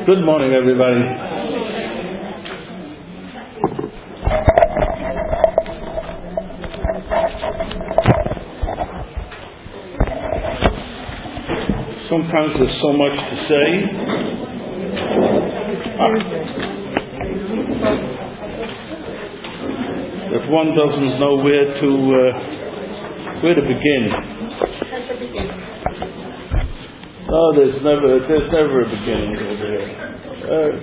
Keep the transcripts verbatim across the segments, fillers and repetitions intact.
Good morning, everybody. Sometimes there's so much to say. If one doesn't know where to uh, where to begin. Oh, there's never there's never a beginning over here. Uh,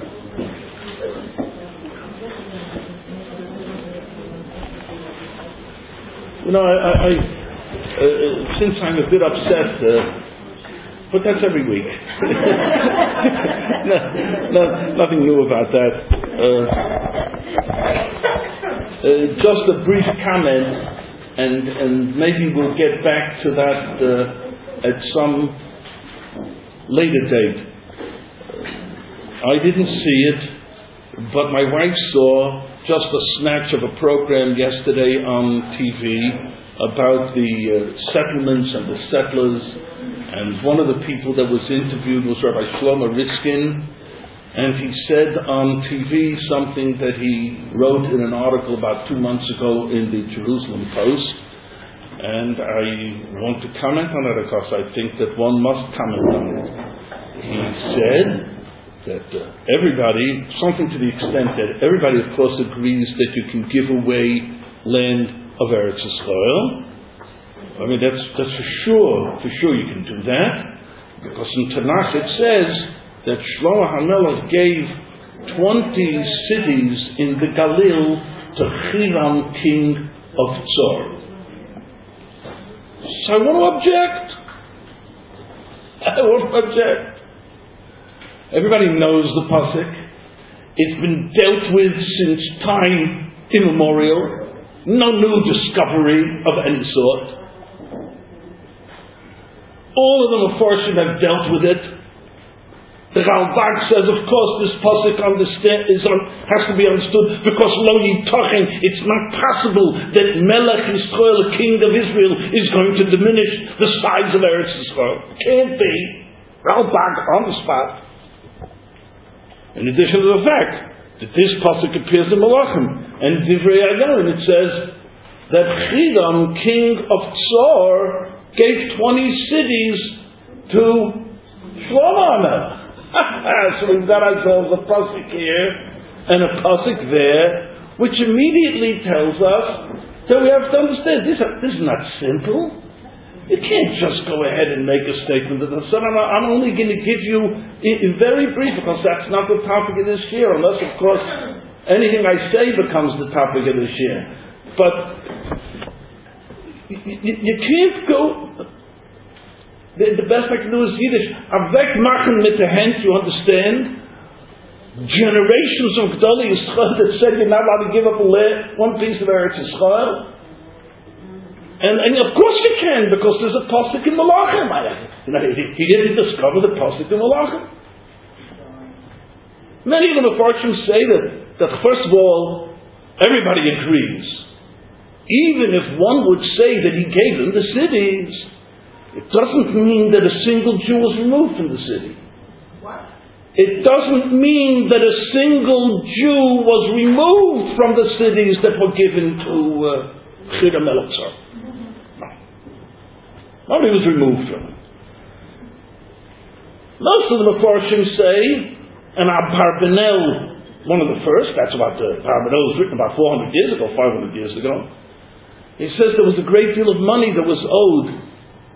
you know, I, I, I uh, since I'm a bit upset, uh, but that's every week. no, no, nothing new about that. Uh, uh, just a brief comment, and and maybe we'll get back to that uh, at some later date. I didn't see it, but my wife saw just a snatch of a program yesterday on T V about the uh, settlements and the settlers, and one of the people that was interviewed was Rabbi Shlomo Riskin, and he said on T V something that he wrote in an article about two months ago in the Jerusalem Post, and I want to comment on it because I think that one must comment on it. He said that uh, everybody, something to the extent that everybody of course agrees that you can give away land of Eretz Yisrael. I mean, that's, that's for sure, for sure you can do that, because in Tanakh it says that Shlomo HaMelech gave twenty cities in the Galil to Hiram, king of Tzor. So I want to object. I want to object. Everybody knows the pasuk. It's been dealt with since time immemorial. No new discovery of any sort. All of them, of course, should have dealt with it. The Ralbag says, of course, this pasuk understand, is on, has to be understood because lo yitachin, it's not possible that Melech Yisrael, the king of Israel, is going to diminish the size of Eretz Yisrael. Can't be. Ralbag on the spot. In addition to the fact that this pasuk appears in Malachim and Divrei Agarim, it says that Hiram, king of Tzor, gave twenty cities to Shlomo HaMelech. So we've got ourselves a pasuk here and a pasuk there, which immediately tells us that we have to understand this, this is not simple. You can't just go ahead and make a statement that I'm, I'm only going to give you in, in very brief, because that's not the topic of this year, unless of course anything I say becomes the topic of this year. But you, you, you can't go. The, the best I can do is Yiddish. Avek machen mit der hand, you understand? Generations of Gdolei Yisrael that said you're not allowed to give up a land, one piece of Eretz Yisrael. And, and of course you can, because there's a pasuk in Malachim. You know, he, he didn't discover the pasuk in Malachim. Many of the Mefarshim say that, that first of all, everybody agrees. Even if one would say that he gave them the cities, it doesn't mean that a single Jew was removed from the city. What? It doesn't mean that a single Jew was removed from the cities that were given to uh, Hiram Melech Tzor. No. Nobody was removed from it. Most of the Mefarshim say, and Abarbanel, one of the first, that's about the Abarbanel was written about four hundred years ago, five hundred years ago. He says there was a great deal of money that was owed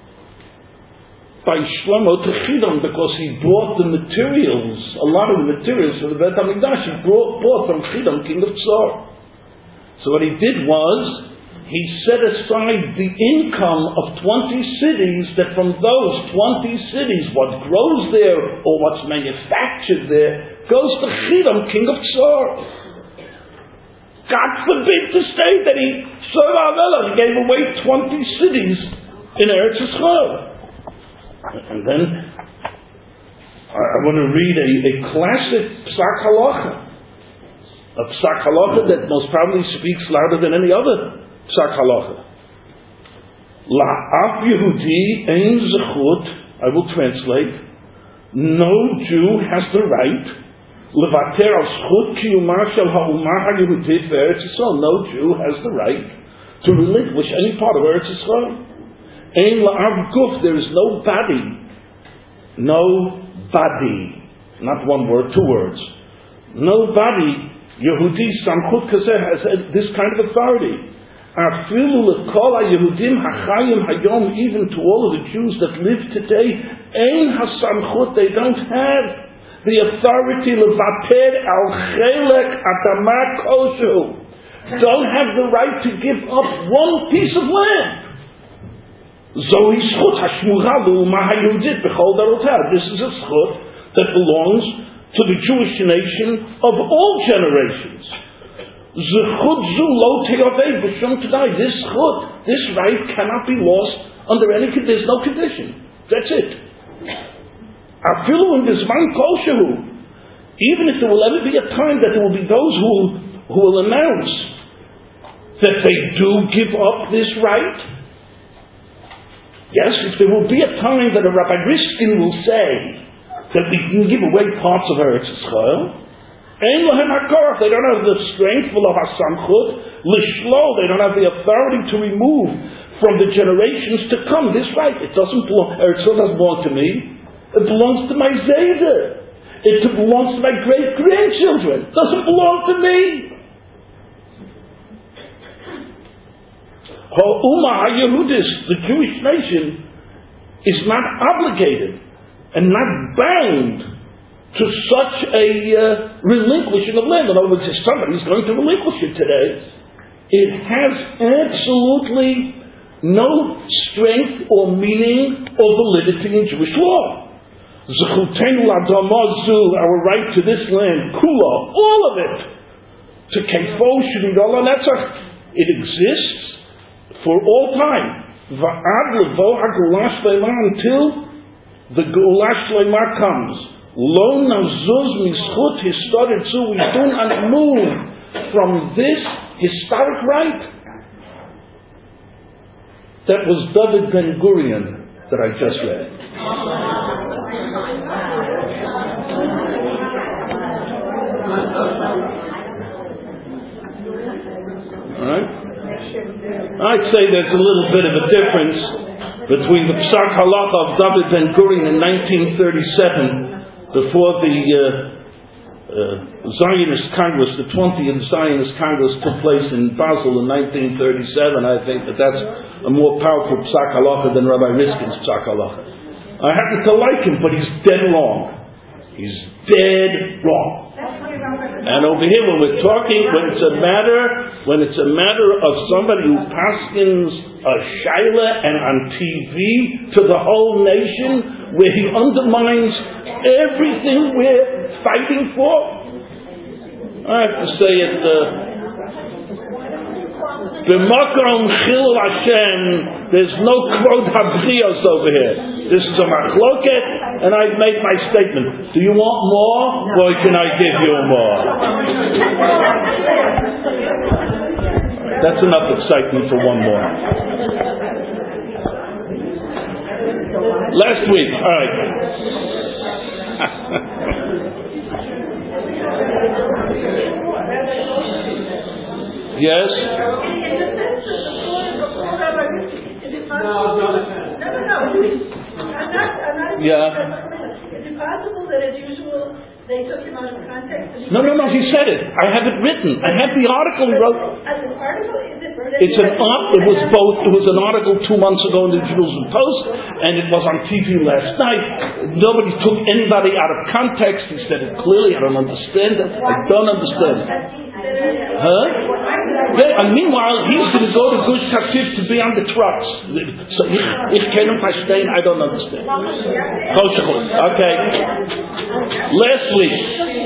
by Shlomo to Hiram, because he brought the materials, a lot of the materials for the Beit HaMikdash, he brought, brought from Hiram, king of Tzor. So what he did was, he set aside the income of twenty cities, that from those twenty cities, what grows there, or what's manufactured there, goes to Hiram, king of Tzor. God forbid to say that he, Shlomo HaMelech, gave away twenty cities in Eretz Yisrael. And then I, I want to read a, a classic Psak Halacha, a Psak Halacha that most probably speaks louder than any other Psak Halacha. La'af Yehudi ein zechut, I will translate, No Jew has the right levater al zchut kiyuma shel ha'umah ha'yehudit ve'eretz Yisrael. No Jew has the right to relinquish any part of Eretz Yisrael. Ein la'av guf, there is no body, no body, not one word, two words. No body, Yehudi samchut kazeh, has this kind of authority. Afilu lekol haYehudim hachayim hayom, even to all of the Jews that live today, ein hasamchut, they don't have the authority levater al chelek adama koshu, don't have the right to give up one piece of land. Zohi zchut hashmura l'umah hayehudit b'chol darotah. This is a zchut that belongs to the Jewish nation of all generations. Zechut zu lo te'aved b'shum tadai. This chut, this right cannot be lost under any condition. There's no condition. That's it. Afilu in bizman koshehu. Even if there will ever be a time that there will be those who will, who will announce that they do give up this right. Yes, if there will be a time that a Rabbi Riskin will say that we can give away parts of Eretz Yisrael. Ein lahem hakorach, they don't have the strength, v'lo hasamchut, l'shlo, they don't have the authority to remove from the generations to come this right. It doesn't belong, Eretz Yisrael doesn't belong to me. It belongs to my Zayda. It belongs to my great-grandchildren. It doesn't belong to me. Ha'umah ha'yehudis, the Jewish nation, is not obligated and not bound to such a uh, relinquishing of land. In other words, if somebody is going to relinquish it today, it has absolutely no strength or meaning or validity in Jewish law. Zechutenu l'adamah zu, our right to this land, kula, all of it, to kefo sh'nidol ha'netzach, it exists for all time. Va'ad levo ha'geulah shleimah, until the geulah shleimah comes. Lo nazuz mischut historic too. We do not move from this historic right. That was David Ben Gurion that I just read. All right. I'd say there's a little bit of a difference between the Psak Halacha of David Ben Gurion in nineteen thirty-seven. Before the uh, uh, Zionist Congress, the twentieth Zionist Congress took place in Basel in nineteen thirty-seven, I think that that's a more powerful Psak Halacha than Rabbi Riskin's Psak Halacha. I happen to like him, but he's dead wrong. He's dead wrong. And over here, when we're talking, when it's a matter, when it's a matter of somebody who paskins a shaila and on T V to the whole nation, where he undermines everything we're fighting for, I have to say it. B'makom chilul Hashem, there's no kvod habrios over here. This is a machloket, and I've made my statement. Do you want more? Or can I give you more? That's enough excitement for one more. Last week, all right. Yes? No, no, no. I'm not, I'm not yeah. Is it possible that as usual they took him out of context? No, no, no, he said it. I have it written. I have the article he wrote. As an article? Is it, it's an art, it was both, it was an article two months ago in the Jerusalem Post, and it was on T V last night. Nobody took anybody out of context. He said it clearly. I don't understand it. I don't understand it. Huh? Yeah, and meanwhile, he's going to go to Gush Katif to be on the trucks. So, if Kenem Pashtain, I don't understand. Okay. Last week,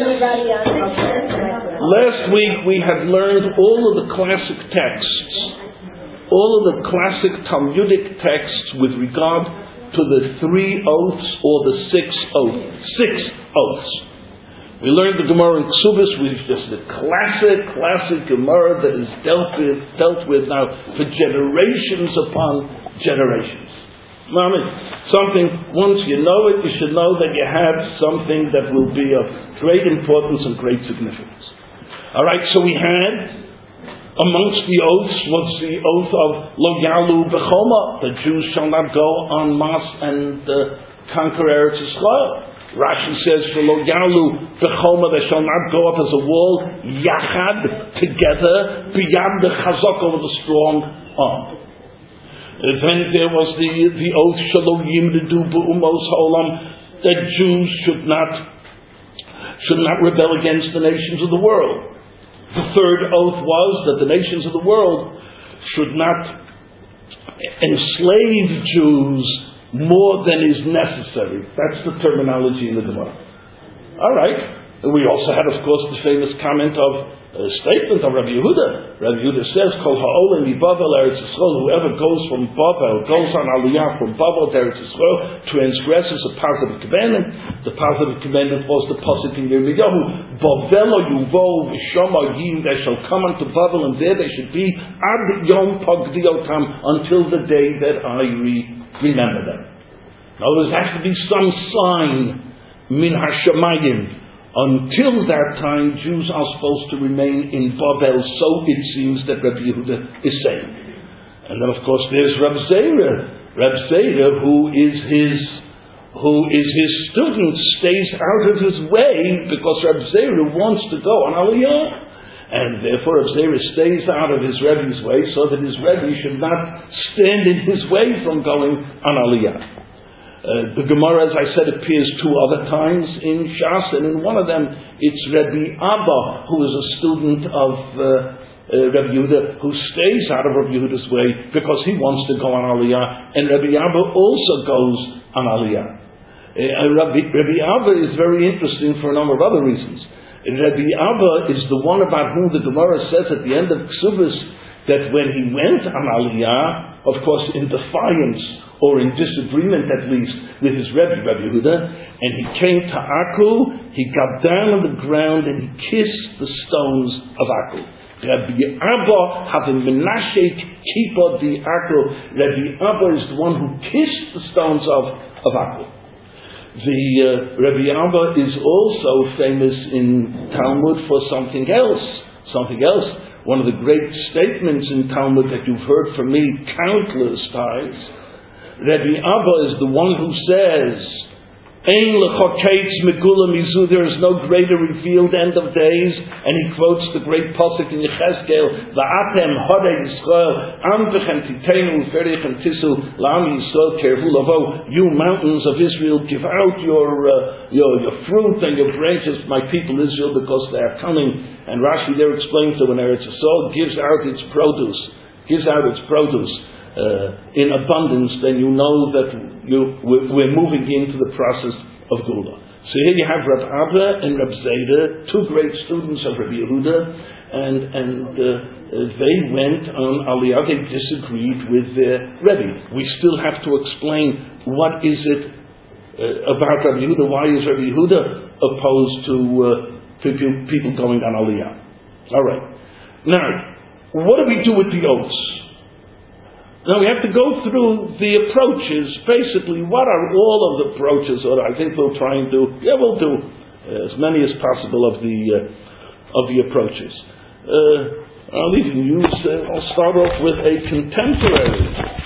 last week we had learned all of the classic texts, all of the classic Talmudic texts with regard to the three oaths or the six oaths. Six oaths. We learned the Gemara in Ksubis, which is the classic, classic Gemara that is dealt with, dealt with now for generations upon generations. Mami, something, once you know it, you should know that you have something that will be of great importance and great significance. Alright, so we had, amongst the oaths was the oath of Lo Yalu B'choma, the Jews shall not go en masse and uh, conquer Eretz Yisrael. Rashi says, for Lo Yalu B'choma, they shall not go up as a wall, Yachad, together, B'yad the Chazaka, with a strong arm. Then there was the, the oath Shalom Yimdu B'umos Ha'olam, that Jews should not should not rebel against the nations of the world. The third oath was that the nations of the world should not enslave Jews more than is necessary. That's the terminology in the Gemara. All right. And we also had, of course, the famous comment of a statement of Rabbi Yehuda. Rabbi Yehuda says, Kol ha'olim miBavel Eretz Yisrael, whoever goes from Babel, goes on Aliyah from Babel to Eretz Yisrael, transgresses a positive commandment. The positive commandment was the pasuk in Yirmiyahu, Bavelo yuvo v'shama yim, they shall come unto Babel, and there they should be ad yom pagdiotam, until the day that I re- remember them. Now there has to be some sign, min hashamayim. Until that time, Jews are supposed to remain in Babel, so it seems that Rabbi Yehuda is saying. And then, of course, there's Reb Zera. Reb Zera, who is his, who is his student, stays out of his way because Reb Zera wants to go on Aliyah, and therefore Reb Zera stays out of his Rebbe's way, so that his Rebbe should not stand in his way from going on Aliyah. Uh, the Gemara, as I said, appears two other times in Shas, and in one of them it's Rabbi Abba, who is a student of uh, uh, Rabbi Yehuda, who stays out of Rabbi Yehuda's way because he wants to go on Aliyah, and Rabbi Abba also goes on Aliyah. Uh, Rabbi, Rabbi Abba is very interesting for a number of other reasons. Rabbi Abba is the one about whom the Gemara says at the end of Ksubis that when he went on Aliyah, of course in defiance or in disagreement at least with his Rebbe, Rabbi Yehuda, and he came to Akku, he got down on the ground and he kissed the stones of Akku. Rabbi Abba having Menashe Kippah di Akku, Rabbi Abba is the one who kissed the stones of, of Akku. The uh, Rabbi Abba is also famous in Talmud for something else. Something else. One of the great statements in Talmud that you've heard from me countless times. Rabbi Abba is the one who says, Ein l'choketz megula mizu, there is no greater revealed end of days, and he quotes the great pasuk in Yechezkel, Va'atem hodei Yisrael, amvechem titenu uferichem tisu, la'am Yisrael kervu lavo, you mountains of Israel, give out your, uh, your your fruit and your branches, my people Israel, because they are coming. And Rashi there explains that when Eretz Yisrael gives out its produce, gives out its produce, Uh, in abundance, then you know that you, we're, we're moving into the process of Gula. So here you have Reb Abba and Reb Zera, two great students of Rabbi Yehuda, and, and uh, they went on Aliyah, they disagreed with their Rebbe. We still have to explain what is it uh, about Rabbi Yehuda, why is Rabbi Yehuda opposed to uh, people, people going on Aliyah. Alright. Now, what do we do with the oaths? Now we have to go through the approaches. Basically, what are all of the approaches? Or I think we'll try and do. Yeah, we'll do uh, as many as possible of the uh, of the approaches. Uh, I'll even use. Uh, I'll start off with a contemporary.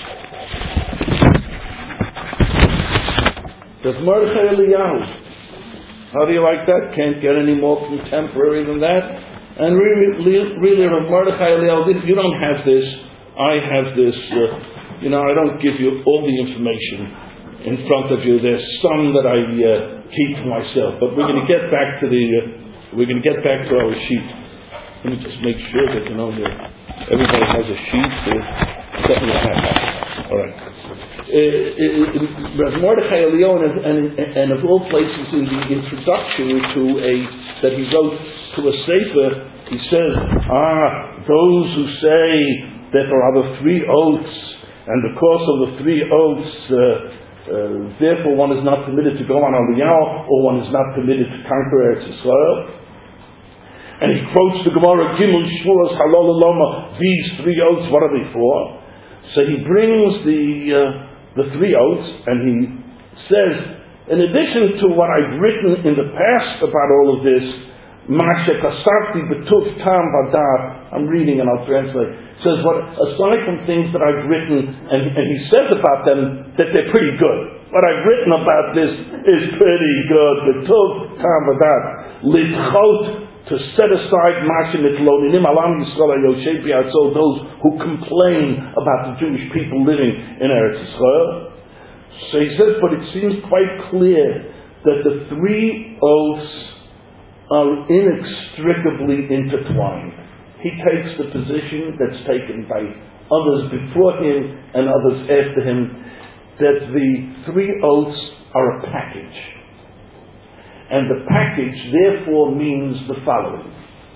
There's Mordechai Eliyahu. How do you like that? Can't get any more contemporary than that. And really, really, Mordechai Eliyahu, you don't have this. I have this, uh, you know, I don't give you all the information in front of you. There's some that I uh, keep to myself. But we're going to get back to the, uh, we're going to get back to our sheet. Let me just make sure that, you know, that everybody has a sheet. That we have. All right. Uh, uh, Mordechai Eliyahu, and, and, and of all places in the introduction to a, that he wrote to a sefer, he says, ah, those who say that there are the three oaths, and because of the three oaths, uh, uh, therefore one is not permitted to go on Aliyah, or one is not permitted to conquer Eretz Yisrael. And he quotes the Gemara, Gimel Shvuos Halol Loma, these three oaths, what are they for? So he brings the uh, the three oaths, and he says, in addition to what I've written in the past about all of this, Masha Kasarti Betuf Tam Vadar, I'm reading and I'll translate, says, what, aside from things that I've written, and, and he says about them that they're pretty good. What I've written about this is pretty good. Betuf Tam Vadar, Lidchot, to set aside Masha Mitlonim Alam Yisrael Yoshe Bi'atzol, those who complain about the Jewish people living in Eretz Yisrael. So he says, but it seems quite clear that the three oaths are inextricably intertwined. He takes the position that's taken by others before him and others after him, that the three oaths are a package. And the package therefore means the following.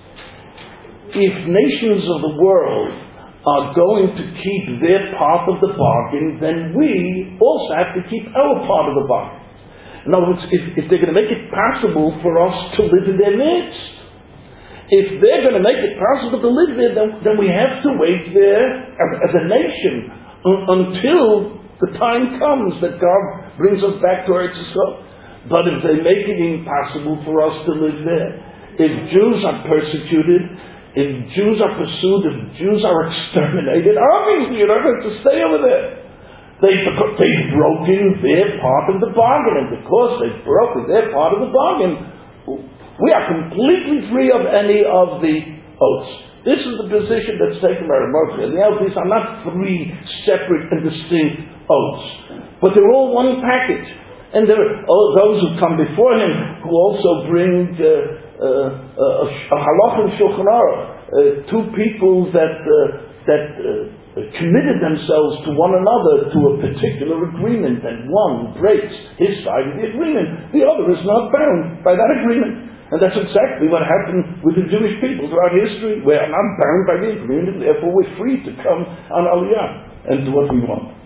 If nations of the world are going to keep their part of the bargain, then we also have to keep our part of the bargain. In other words, if, if they're going to make it possible for us to live in their midst, if they're going to make it possible to live there, then, then we have to wait there as, as a nation un, until the time comes that God brings us back to Eretz Yisrael. But if they make it impossible for us to live there, if Jews are persecuted, if Jews are pursued, if Jews are exterminated, obviously you're not going to stay over there. They've, they've broken their part of the bargain, and because they've broken their part of the bargain, we are completely free of any of the oaths. This is the position that's taken by Moshe. The oaths are not three separate and distinct oaths, but they're all one package. And there are those who come before him who also bring uh, uh, uh, a halach and shulchan aruch, uh, two people that uh, that uh, committed themselves to one another to a particular agreement, and one breaks his side of the agreement, the other is not bound by that agreement. And that's exactly what happened with the Jewish people throughout history. We're not bound by the agreement, therefore we're free to come on Aliyah and do what we want.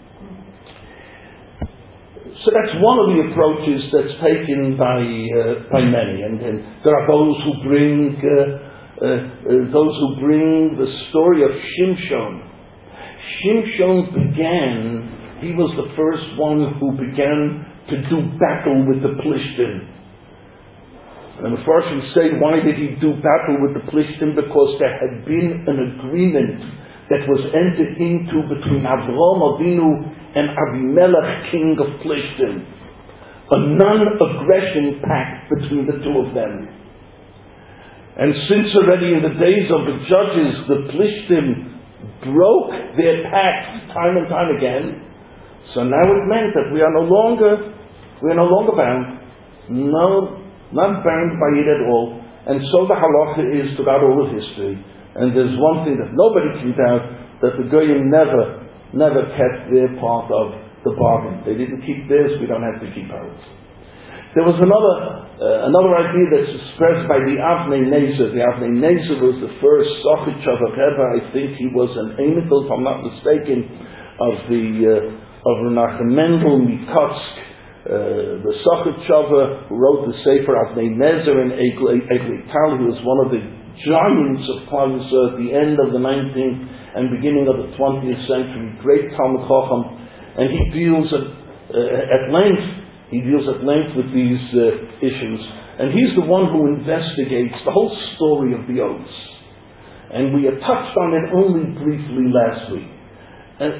So that's one of the approaches that's taken by uh, by many, and, and there are those who bring uh, uh, uh, those who bring the story of Shimshon. Shimshon began; he was the first one who began to do battle with the Plishtim. And the first would say, why did he do battle with the Plishtim? Because there had been an agreement that was entered into between Avraham Avinu and Abimelech, king of Plishtim. A non-aggression pact between the two of them. And since already in the days of the judges, the Plishtim broke their pact time and time again, so now it meant that we are no longer, we are no longer bound. No, not bound by it at all. And so the halacha is throughout all of history. And there's one thing that nobody can doubt, that the Goyim never, never kept their part of the bargain. They didn't keep theirs, we don't have to keep ours. There was another uh, another idea that's expressed by the Avnei Nezer. The Avnei Nezer was the first Sochich of a Rebbe. I think he was an Einikel, if I'm not mistaken, of the uh, of Menachem Mendel Mikotsk, uh, the Sochich who wrote the Sefer Avnei Nezer and Eglei Tal. He was one of the giants of Klal Yisrael at the end of the nineteenth and beginning of the twentieth century, great Talmud Chacham, and he deals at, uh, at length, he deals at length with these uh, issues, and he's the one who investigates the whole story of the oaths. And we have touched on it only briefly last week. And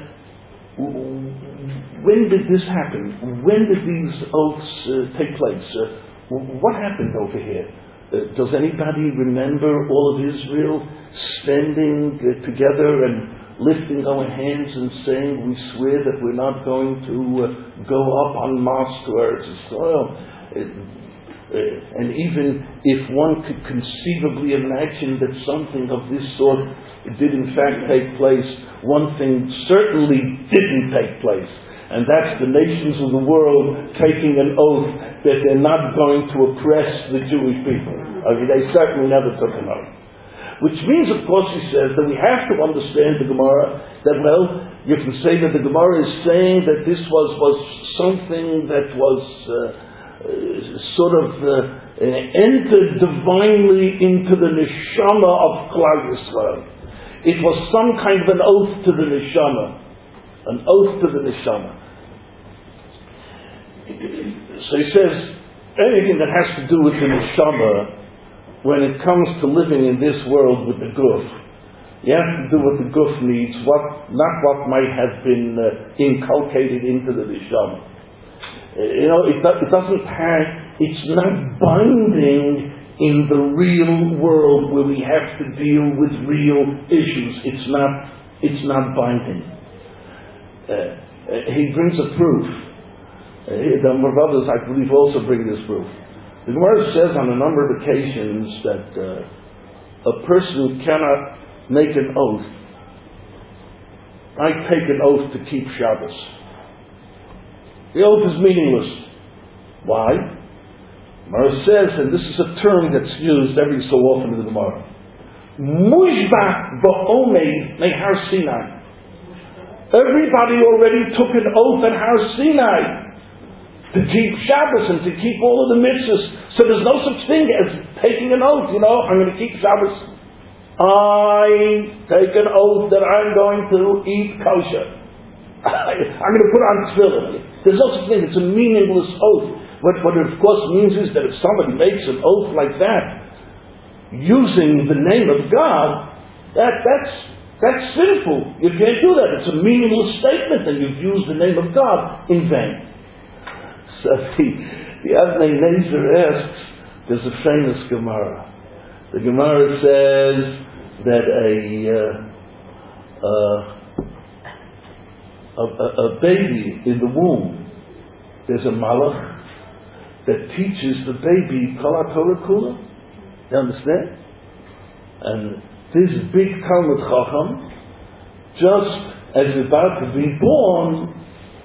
when did this happen? When did these oaths uh, take place? Uh, what happened over here? Uh, does anybody remember all of Israel standing uh, together and lifting our hands and saying, we swear that we're not going to uh, go up on Mars to Eretz Yisrael? Uh, uh, and even if one could conceivably imagine that something of this sort did in fact take place, one thing certainly didn't take place. And that's the nations of the world taking an oath that they're not going to oppress the Jewish people. I mean, they certainly never took an oath. Which means, of course, he says that we have to understand the Gemara, that, well, you can say that the Gemara is saying that this was, was something that was uh, uh, sort of uh, uh, entered divinely into the neshama of Klal Yisrael. It was some kind of an oath to the neshama. An oath to the neshama. So he says, anything that has to do with the neshama, when it comes to living in this world with the guf, you have to do what the guf needs, what, not what might have been uh, inculcated into the neshama. Uh, you know, it, it doesn't have, it's not binding in the real world where we have to deal with real issues. It's not, it's not binding. Uh, uh, he brings a proof. Uh, the number of others, I believe, also bring this proof. The Gemara says on a number of occasions that uh, a person cannot make an oath. I take an oath to keep Shabbos. The oath is meaningless. Why? The Gemara says, and this is a term that's used every so often in the Gemara, Mushbach ba'omei mehar Sinai. Everybody already took an oath at Har Sinai to keep Shabbos and to keep all of the mitzvahs. So there's no such thing as taking an oath, you know, I'm going to keep Shabbos. I take an oath that I'm going to eat kosher. I'm going to put on tefillin. There's no such thing. It's a meaningless oath. What, what it of course means is that if somebody makes an oath like that, using the name of God, that, that's, that's sinful. You can't do that. It's a meaningless statement and you've used the name of God in vain. So the, the Avnei Nezer asks, there's a famous Gemara. The Gemara says that a, uh, uh, a, a, a baby in the womb, there's a malach that teaches the baby Kol HaTorah Kula. You understand? And this big Talmud Chacham, just as he's about to be born,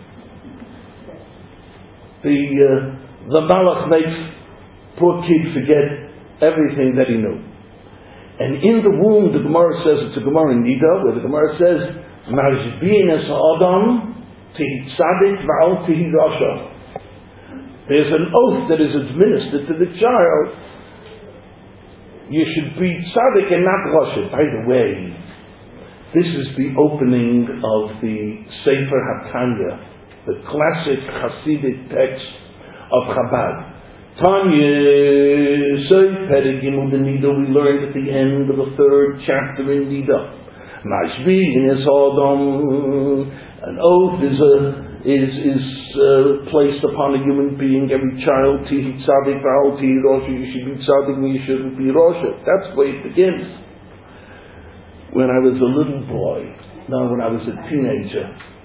the uh, the malach makes poor kid forget everything that he knew. And in the womb, the Gemara says, it's a Gemara in Nida, where the Gemara says, Mashbin es Adam tihi tzadik v'al tihi rasha. There's an oath that is administered to the child. You should be tzaddik and not rasha. By the way, this is the opening of the Sefer HaTanya, the classic Hasidic text of Chabad. Tanya, so Perigim the Nida, we learned at the end of the third chapter in Nida. Mashbin es Adam, an oath is a, is is uh, placed upon a human being. Every child, tihi tzadik v'al tihi rosha. You should be tzadik, you shouldn't be rosha. That's the way it begins. When I was a little boy, no, when I was a teenager,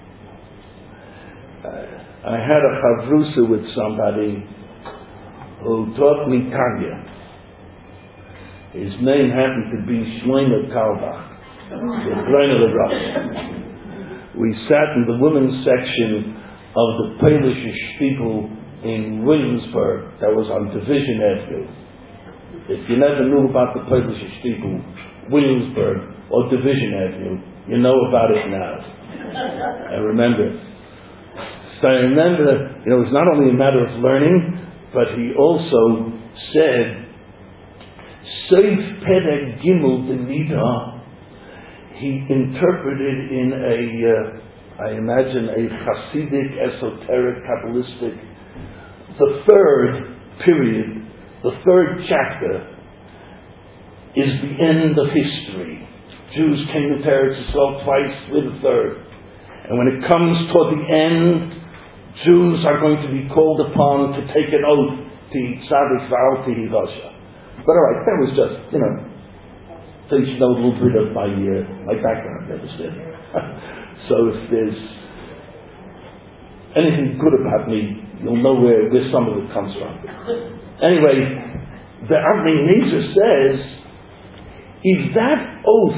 uh, I had a chavrusa with somebody who taught me Tanya. His name happened to be Shlomo Kalbach, the brain of the rock. We sat in the women's section of the Polish Shtiebel in Williamsburg, that was on Division Avenue. If you never knew about the Polish Shtiebel, Williamsburg, or Division Avenue, you know about it now. I remember it. So I remember, you know, it's not only a matter of learning, but he also said, Seif Perek Gimel de Nida, he interpreted in a, uh, I imagine, a Hasidic, esoteric, Kabbalistic, the third period, the third chapter, is the end of history. Jews came into Eretz Yisrael twice, we're the third. And when it comes toward the end, Jews are going to be called upon to take an oath to Tzadik V'al Tihi Rasha. But alright, that was just, you know, so you should know a little bit of my uh, my background, you understand? So if there's anything good about me, you'll know where, where some of it comes from. Anyway, the Avnei Nezer says, if that oath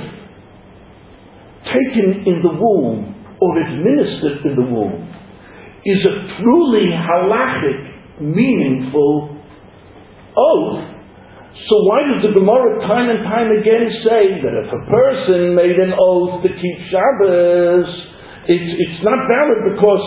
taken in the womb or administered in the womb is a truly halachic, meaningful oath, so why does the Gemara time and time again say that if a person made an oath to keep Shabbos, it's, it's not valid because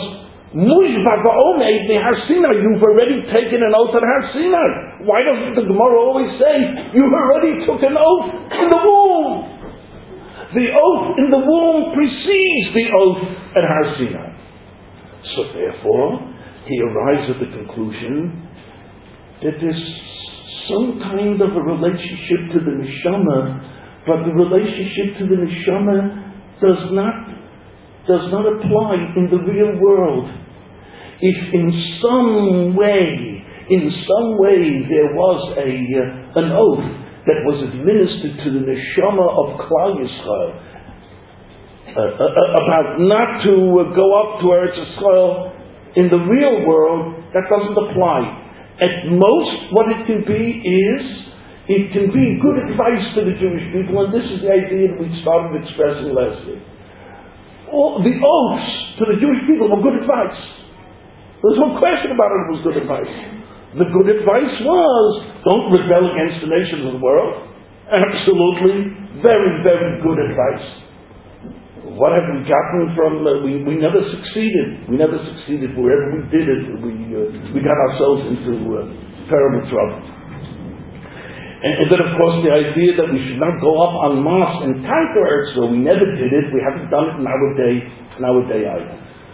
you've already taken an oath at Har Sinai. Why doesn't the Gemara always say you already took an oath in the womb? The oath in the womb precedes the oath at Har Sinai. So therefore, he arrives at the conclusion that there's some kind of a relationship to the neshama, but the relationship to the neshama does not does not apply in the real world. If in some way, in some way there was a uh, an oath that was administered to the neshama of Klal Yisrael uh, uh, about not to uh, go up to Eretz Yisrael in the real world, that doesn't apply. At most, what it can be is, it can be good advice to the Jewish people, and this is the idea that we started expressing last week. All the oaths to the Jewish people were good advice. There's no question about it, it was good advice. The good advice was, don't rebel against the nations of the world. Absolutely, very, very good advice. What have we gotten from, uh, we, we never succeeded. We never succeeded. Wherever we did it, we uh, we got ourselves into uh, terrible trouble. And, and then, of course, the idea that we should not go up en masse and conquer Eretz, so we never did it. We haven't done it in our day, in our day either.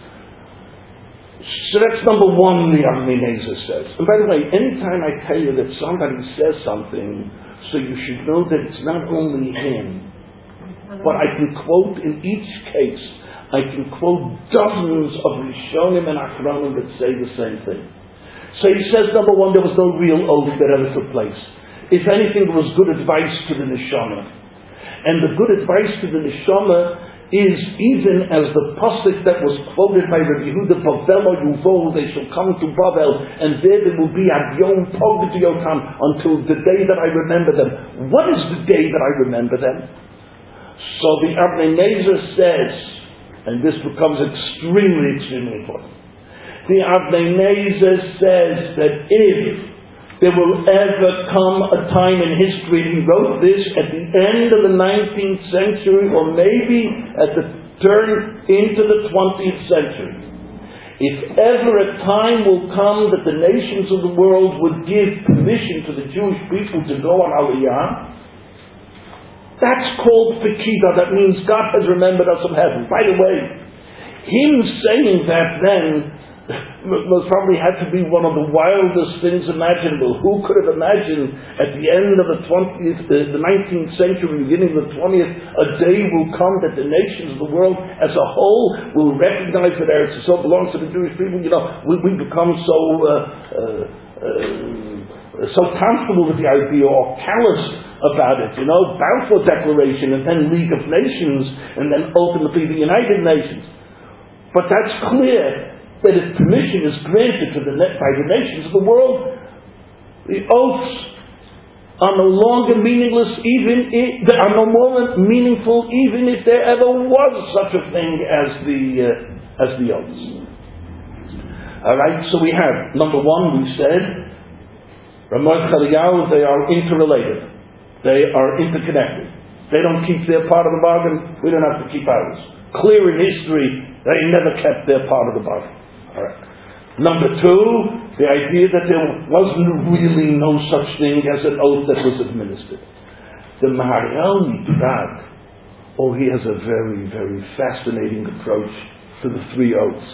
So that's number one, the Avnei Nezer says. And by the way, anytime I tell you that somebody says something, so you should know that it's not only him. But I can quote in each case, I can quote dozens of Rishonim and Achronim that say the same thing. So he says, number one, there was no real oath that ever took place. If anything, there was good advice to the neshama. And the good advice to the neshama is even as the pasuk that was quoted by Rabbi Yehuda, Bavelo Yuvo, they shall come to Bavel, and there they will be ad Yom Pogdiotam, until the day that I remember them. What is the day that I remember them? So the Avnei Nezer says, and this becomes extremely, extremely important. The Avnei Nezer says that if there will ever come a time in history, he wrote this at the end of the nineteenth century, or maybe at the turn into the twentieth century. If ever a time will come that the nations of the world would give permission to the Jewish people to go on Aliyah, that's called Pekida. That means God has remembered us from heaven. By the way, him saying that then most probably had to be one of the wildest things imaginable. Who could have imagined at the end of the twentieth, the, the nineteenth century, beginning of the twentieth, a day will come that the nations of the world as a whole will recognize that Eretz Yisrael belongs to the Jewish people. You know, we, we become so uh, uh, uh, so comfortable with the idea, or callous about it, you know, Balfour Declaration, and then League of Nations, and then ultimately the United Nations. But that's clear that if permission is granted to the by the nations of the world, the oaths are no longer meaningless, even if, they are no more meaningful, even if there ever was such a thing as the uh, as the oaths. All right, so we have number one. We said Ramot Chaliyahu, they are interrelated. They are interconnected. They don't keep their part of the bargain, we don't have to keep ours. Clear in history, they never kept their part of the bargain. All right. Number two, the idea that there wasn't really no such thing as an oath that was administered. The Mahariel Nitrad, oh, he has a very, very fascinating approach to the three oaths.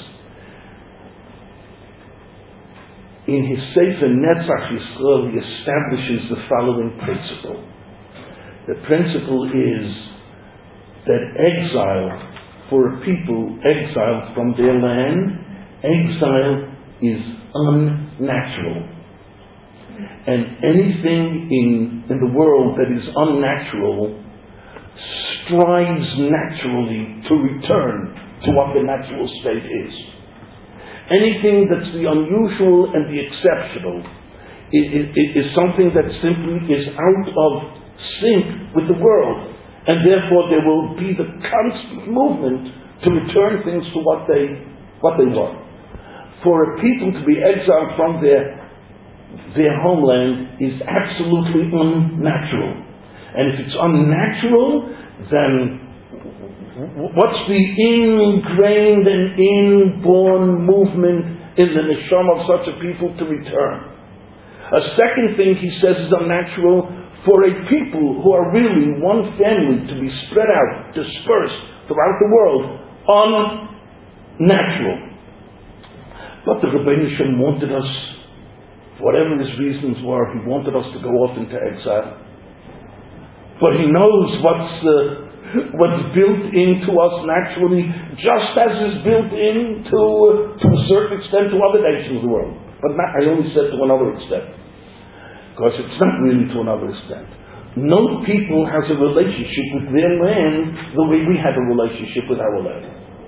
In his Sefer Netzach Yisrael, he establishes the following principle. The principle is that exile for a people exiled from their land, exile is unnatural. And anything in, in the world that is unnatural strives naturally to return to what the natural state is. Anything that's the unusual and the exceptional is, is, is something that simply is out of sync with the world, and therefore there will be the constant movement to return things to what they what they were. For a people to be exiled from their their homeland is absolutely unnatural, and if it's unnatural, then what's the ingrained and inborn movement in the neshama of such a people to return? A second thing he says is unnatural. For a people who are really one family to be spread out, dispersed throughout the world, unnatural. But the Rebbeinu Shem wanted us, whatever his reasons were, he wanted us to go off into exile. But he knows what's uh, what's built into us naturally, just as is built into, uh, to a certain extent, to other nations of the world. But not, I only said to another extent, because it's not really to another extent. No people has a relationship with their land the way we have a relationship with our land.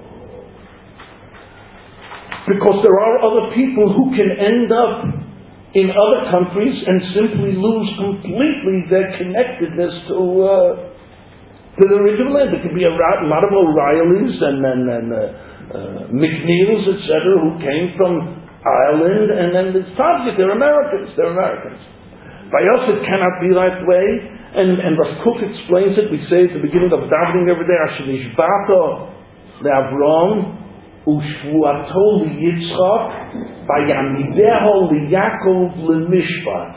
Because there are other people who can end up in other countries and simply lose completely their connectedness to uh, to the original land. There can be a lot of O'Reillys and, and, and uh, uh, McNeils, et cetera, who came from Ireland, and then it's Tabjik, they're Americans, they're Americans. By us it cannot be that way, and, and Rav Kook explains it. We say at the beginning of davening every day, Asher Nishbata le'Avram u'shvuato liYitzchak vayamideho liYakov leMishpat.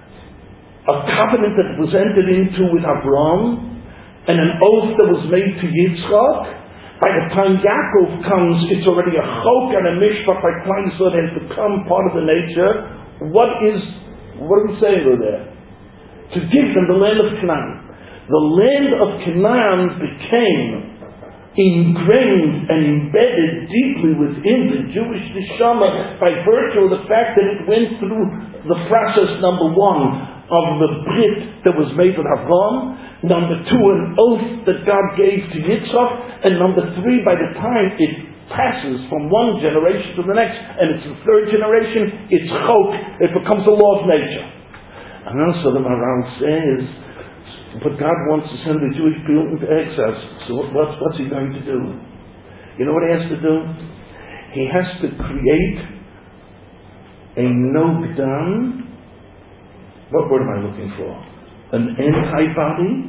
A covenant that was entered into with Avram, and an oath that was made to Yitzchak. By the time Yaakov comes, it's already a chok and a mishpat. By the time so it has become part of the nature. What is, what are we saying over there? To give them the land of Canaan. The land of Canaan became ingrained and embedded deeply within the Jewish neshama by virtue of the fact that it went through the process, number one, of the brit that was made with Avram, number two, an oath that God gave to Yitzchak, and number three, by the time it passes from one generation to the next, and it's the third generation, it's chok, it becomes a law of nature. And also the Maharal says, but God wants to send the Jewish people into exile, so what's, what's he going to do? You know what he has to do? He has to create a nogdan. What word am I looking for? An antibody.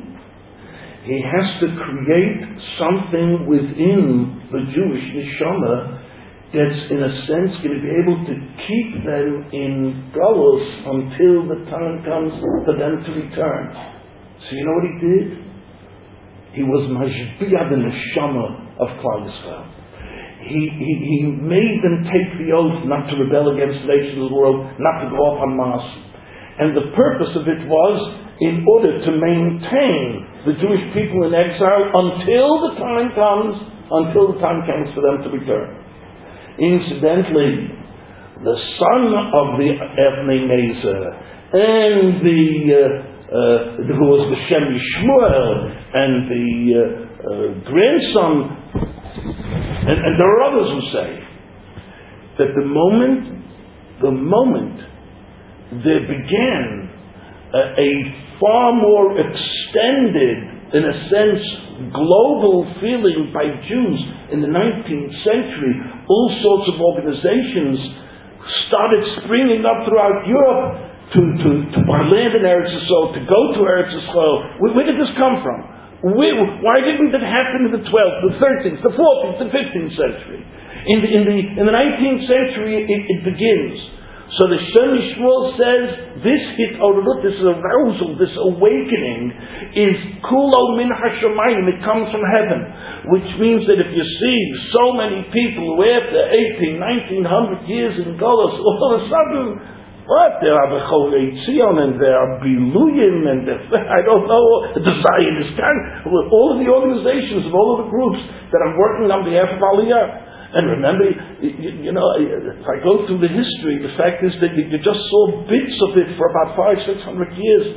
He has to create something within the Jewish neshama that's, in a sense, going to be able to keep them in galus until the time comes for them to return. So you know what he did? He was mashbi'ah the neshama of Klal Yisrael. He, he, he made them take the oath not to rebel against the nations of the world, not to go off on Mas. And the purpose of it was in order to maintain the Jewish people in exile until the time comes, until the time comes for them to return. Incidentally, the son of the Evnei Nezer and the uh, uh, who was the Shem Yishmuel and the uh, uh, grandson, and, and there are others who say that the moment, the moment there began a, a far more extended, in a sense, global feeling by Jews in the nineteenth century. All sorts of organizations started springing up throughout Europe to, to, to buy land in Eretz Yisrael, to go to Eretz Yisrael. Where, where did this come from? Where, why didn't it happen in the twelfth, the thirteenth, the fourteenth, the fifteenth century? In the, in the, in the nineteenth century, it, it begins. So the Shem Yishmuel says, this hit'orut, this arousal, this awakening, is kulo min hashamayim, it comes from heaven. Which means that if you see so many people who after eighteen, nineteen hundred years in Golos, all of a sudden, what? There are the Cholei Tzion, and there are Biluyim, and the, I don't know, the Zionist, all of the organizations and all of the groups that I'm working on behalf of Aliyah. And remember, you, you know, if I go through the history, the fact is that you just saw bits of it for about five, six hundred years.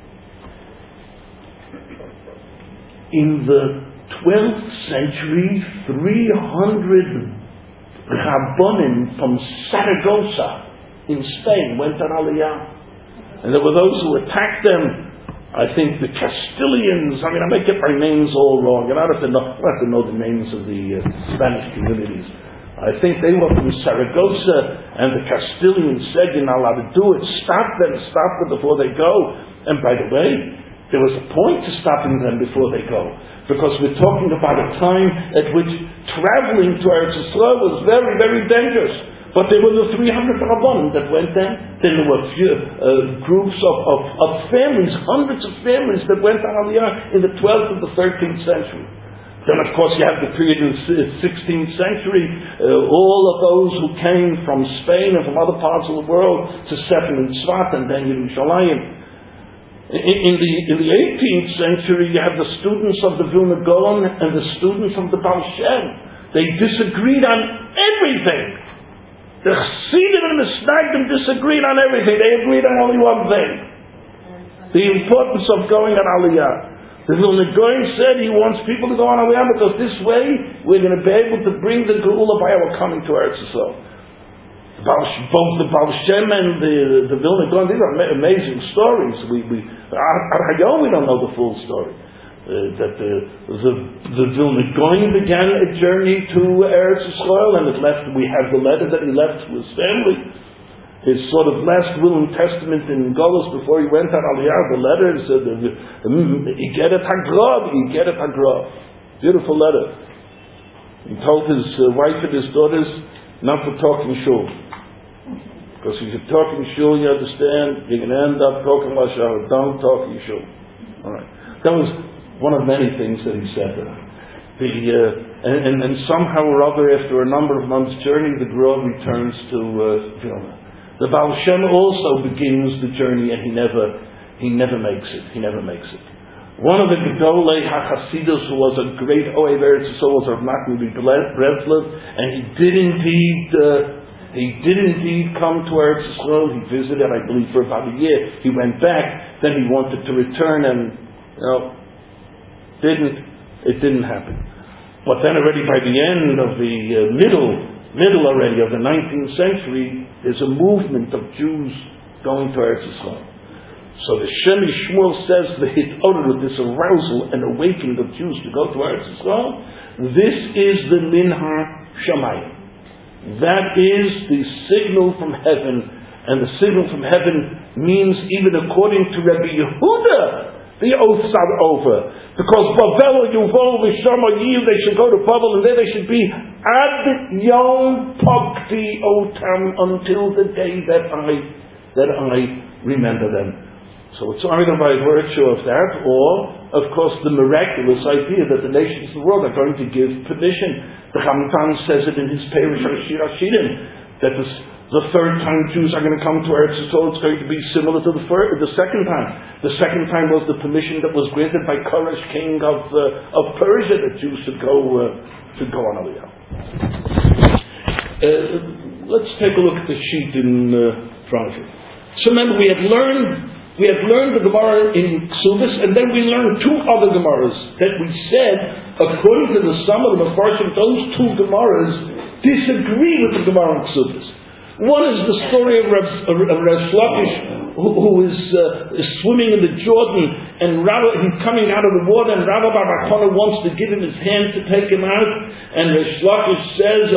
In the twelfth century, three hundred Rabbonim from Saragossa in Spain went on Aliyah. And there were those who attacked them. I think the Castilians, I mean, I may get my names all wrong, and I don't have to know, I have to know the names of the uh, Spanish communities. I think they were from Saragossa, and the Castilians said, you're not allowed to do it. Stop them, stop them before they go. And by the way, there was a point to stopping them before they go, because we're talking about a time at which traveling to Eretz Yisrael was very, very dangerous. But there were the three hundred Rabbanim that went then. Then there were few, uh, groups of, of, of families, hundreds of families that went on Aliyah in the twelfth and the thirteenth century. Then, of course, you have the period of the sixteenth century, uh, all of those who came from Spain and from other parts of the world to settle in Tzfat and then Yerushalayim. In, in the in the eighteenth century, you have the students of the Vilna Gaon and the students of the Baal Shem. They disagreed on everything. The Chassidim and the Snagdim disagreed on everything. They agreed on only one thing: the importance of going on Aliyah. The Vilna Gaon said he wants people to go on Aliyah because this way we're going to be able to bring the Geula by our coming to Eretz Yisrael. Both the Baal Shem and the, the Vilna Gaon, these are amazing stories. We, we, at Hayom we don't know the full story. Uh, that the, the, the Vilna Gaon began a journey to Eretz Yisrael, and it left, we have the letter that he left to his family. His sort of last will and testament in Golos before he went on Aliyah, the letter said, he get it hagrav, he get it hagrav. Beautiful letter. He told his uh, wife and his daughters not to talk in shul. Because if you talk in shul, you understand, you're going to end up talking Lashon Hara. Don't talk in shul. Alright. That was one of many things that he said. The, uh, and, and, and somehow or other, after a number of months' journey, the Grov returns to uh, Vilna. The Baal Shem also begins the journey, and he never, he never makes it. He never makes it. One of the Gedolei HaChasidus, who was a great Ohev Eretz Yisrael, was Rav Nachman Breslev, and he did indeed, uh, he did indeed come to Eretz Yisrael. He visited, I believe, for about a year. He went back. Then he wanted to return, and you know, didn't. It didn't happen. But then, already by the end of the uh, middle. Middle already of the nineteenth century, there's a movement of Jews going to Eretz Yisrael. So the Shemi Shmuel says the hit order with this arousal and awakening of Jews to go to Eretz Yisrael. This is the Minhar Shamayim. That is the signal from heaven, and the signal from heaven means, even according to Rabbi Yehuda, the oaths are over. Because Bavel, Yuval, Vishama, Yiv, they should go to Babel, and there they should be Ad Yom Pogti Otam, until the day that I that I remember them. So it's either by virtue of that, or, of course, the miraculous idea that the nations of the world are going to give permission. The Chamtan says it in his Perish Shir Hashidim, that this, the third time Jews are going to come to Eretz Yisrael, it's going to be similar to the first, the second time. The second time was the permission that was granted by Koresh, king of uh, of Persia, that Jews should go uh, should go on Aliyah. Uh, let's take a look at the sheet in uh, front of you. So remember, we had learned we had learned the Gemara in Ksubis, and then we learned two other Gemaras that we said, according to the sum of the Mefarshim, those two Gemaras disagree with the Gemara in Ksubis. One is the story of Rav, of Rav Shlokish, who, who is, uh, is swimming in the Jordan, and Rabbi, he's coming out of the water, and Rabbi Bar Bakona wants to give him his hand to take him out, and Rav Shlokish says,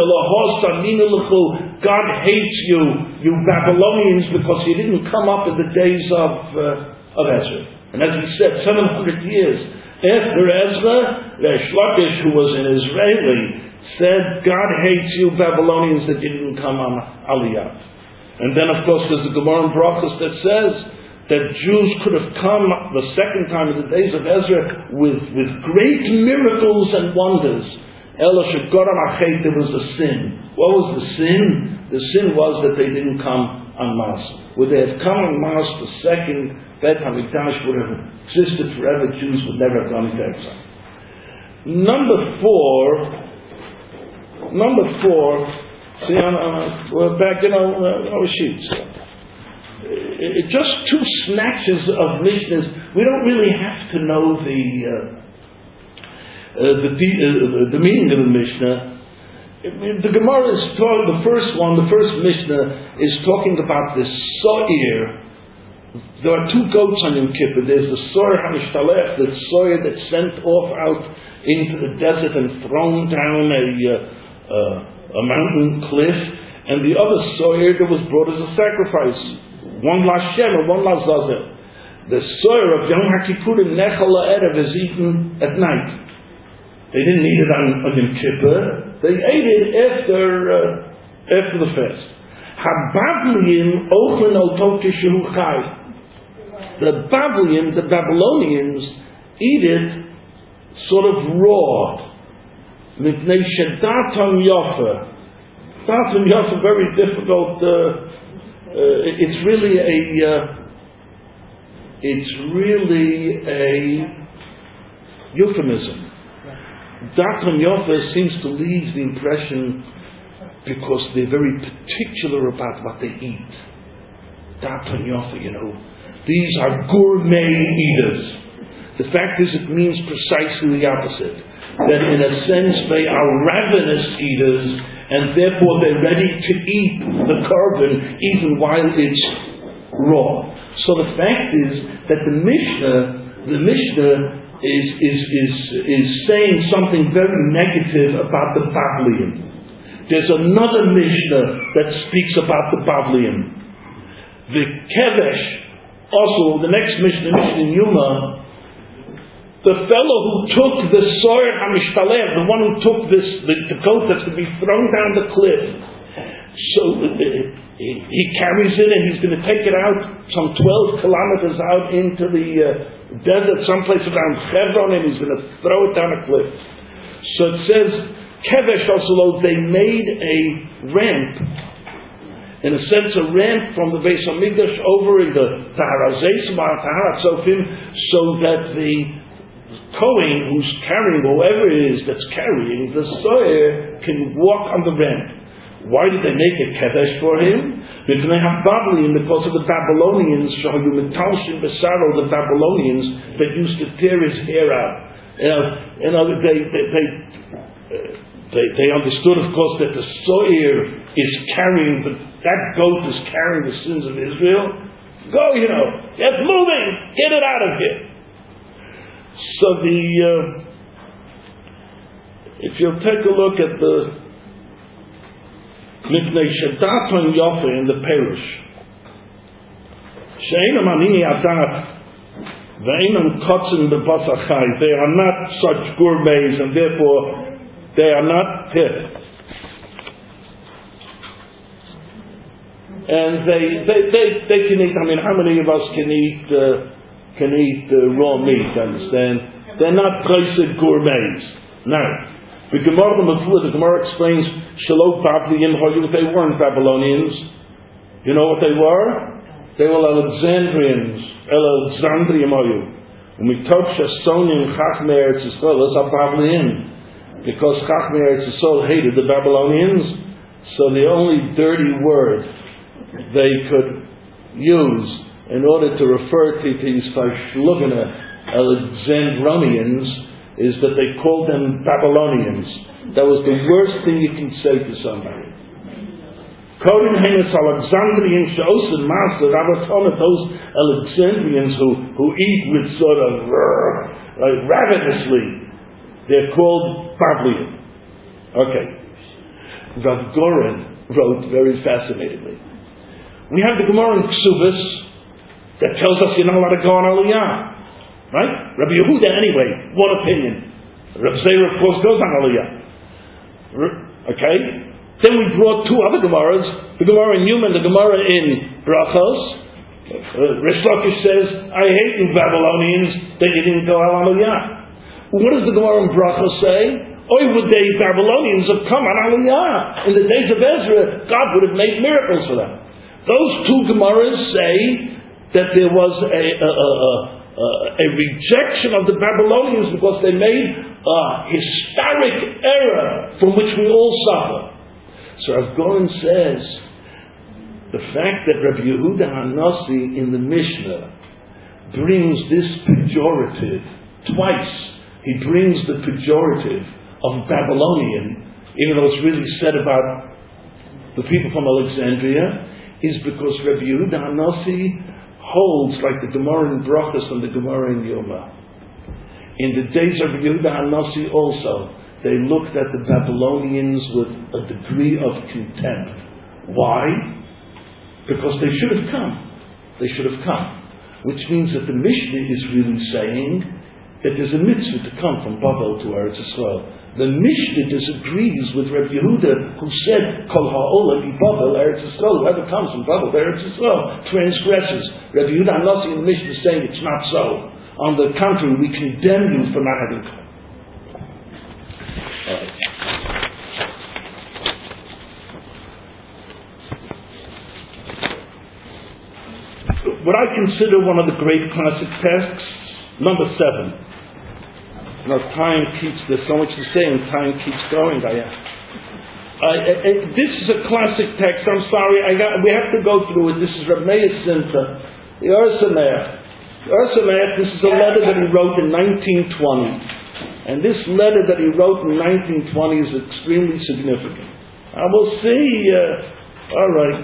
God hates you, you Babylonians, because you didn't come up in the days of, uh, of Ezra. And as we said, seven hundred years after Ezra, Rav Shlokish, who was an Israeli, said, God hates you Babylonians that you didn't come on Aliyah. And then, of course, there's the Gemara in Brachos that says that Jews could have come the second time in the days of Ezra with, with great miracles and wonders. Ela shegoram achet, there was a sin. What was the sin? The sin was that they didn't come en masse. Would they have come en masse, the second Beit HaMikdash would have existed forever. Jews would never have gone into exile. Number four. Number four, see, on, on, we're back in our, uh, our sheets. It, it, just two snatches of Mishnahs. We don't really have to know the uh, uh, the, uh, the meaning of the Mishnah. The Gemara is talking, the first one, the first Mishnah is talking about the So'ir. There are two goats on Yom Kippur. There's the So'ir HaMishtalech, the So'ir that's sent off out into the desert and thrown down a uh, Uh, a mountain cliff, and the other soyer that was brought as a sacrifice, one Lashem and one Lazazel. The soyer of Yom HaKippurim Nechal Erev is eaten at night. They didn't eat it on, on Yom Kippur. They ate it after uh, after the fast. Habavliim Ochlen Oto Kishu Chai. The Babylonians, the Babylonians, eat it sort of raw. Mipnei shedatam yofa. Datam yofa, very difficult. Uh, uh, it's really a. Uh, it's really a euphemism. Datam yofa seems to leave the impression because they're very particular about what they eat. Datam yofa, you know, these are gourmet eaters. The fact is, it means precisely the opposite. That in a sense they are ravenous eaters, and therefore they're ready to eat the korban even while it's raw. So the fact is that the Mishnah, the Mishnah is is is is saying something very negative about the Bavliim. There's another Mishnah that speaks about the Bavliim. The Kevesh, also the next Mishnah, Mishnah in Yuma. The fellow who took the Soyer HaMishtaleh, the one who took this, the, the goat that's going to be thrown down the cliff, so uh, he, he carries it and he's going to take it out some twelve kilometers out into the uh, desert, someplace around Hebron, and he's going to throw it down a cliff. So it says, Kevesh also, they made a ramp, in a sense a ramp from the Beis HaMikdash over in the Taharat Zeis, Taharat Sofim, so that the Kohen who's carrying, whoever it is that's carrying the soyer, can walk on the ramp. Why did they make a kedesh for him? Because they have Babylon, because of the Babylonians, the Babylonians that used to tear his hair out. You know, you know they, they, they, they, they understood, of course, that the soyer is carrying, the, that goat is carrying the sins of Israel. Go, you know, get moving, get it out of here. So the, uh, if you'll take a look at the Mipnei Shedaton Yofa in the Perush, She'enam Anini Adat, Ve'enam Kotzin B'Basar Chai, they are not such gourmets, and therefore they are not pit. And they, they, they, they can eat, I mean, how many of us can eat, uh, can eat uh, raw meat, understand? They're not classic gourmets. Now, the Gemara, the Gemara explains, Shalot Bavliim Hoyu, they weren't Babylonians. You know what they were? They were Alexandrians, Alexandrium Hoyu. When we talk Shasonim, Chachmei Eretz Yisrael, those are Bavliim. Because Chachmei Eretz Yisrael hated the Babylonians, so the only dirty word they could use in order to refer to these Fashlugana Alexandronians is that they called them Babylonians. That was the worst thing you can say to somebody. Kodim Henes Alexandrian Shosen Master Ravatona, those Alexandrians who, who eat with sort of like ravenously, they're called Bavliim. Okay. Rav Goren wrote very fascinatingly. We have the Gemara in Ksubis that tells us you're not allowed to go on Aliyah. Right? Rabbi Yehuda, anyway, one opinion. Rabbi Zera, of course, goes on Aliyah. Okay? Then we brought two other Gemaras, the Gemara in Newman, the Gemara in Brachos. Uh, Rish Lakish says, I hate you Babylonians, that you didn't go on Aliyah. What does the Gemara in Brachos say? Oy, would they Babylonians have come on Aliyah? In the days of Ezra, God would have made miracles for them. Those two Gemaras say that there was a, a, a, a, a rejection of the Babylonians because they made a historic error from which we all suffer. So Rav Goren says the fact that Rabbi Yehuda HaNasi in the Mishnah brings this pejorative twice. He brings the pejorative of Babylonian, even though it's really said about the people from Alexandria, is because Rabbi Yehuda HaNasi holds like the Gemara in Brachos and the Gemara in Yoma. In the days of Rabbi Yehuda HaNasi also, they looked at the Babylonians with a degree of contempt. Why? Because they should have come. They should have come. Which means that the Mishnah is really saying that there's a mitzvah to come from Babel to Eretz Yisrael. The Mishnah disagrees with Rabbi Yehuda, who said, Kol ha'olam Babel Eretz Yisrael, whoever comes from Babel Eretz Yisrael transgresses. Rabbi Yehuda HaNasi in the Mishnah is saying it's not so. On the contrary, we condemn you for not having come. All right. what I consider one of the great classic texts, number seven. You know, time keeps, there's so much to say and time keeps going. I, I, I, this is a classic text. I'm sorry, I got, we have to go through it. This is Reb Meir Simcha, the Or Sameach. The Or Sameach, this is a letter that he wrote in nineteen twenty. And this letter that he wrote in nineteen twenty is extremely significant. I will see, uh, all right.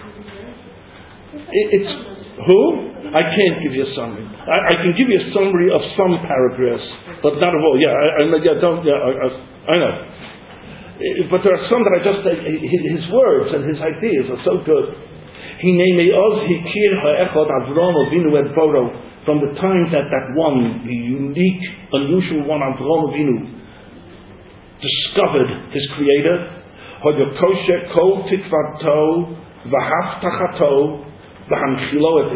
It, it's, who? I can't give you a summary. I, I can give you a summary of some paragraphs, but not of all. Yeah, I, I yeah, don't. Yeah, I, I, I know. But there are some that I just his, his words and his ideas are so good. He named Oz Hikir Ha'echad Avram Avinu et Boro, from the time that that one, the unique, unusual one, Avram Avinu, discovered his Creator. Hodokoshe Kol Tikvato V'Haftachato. All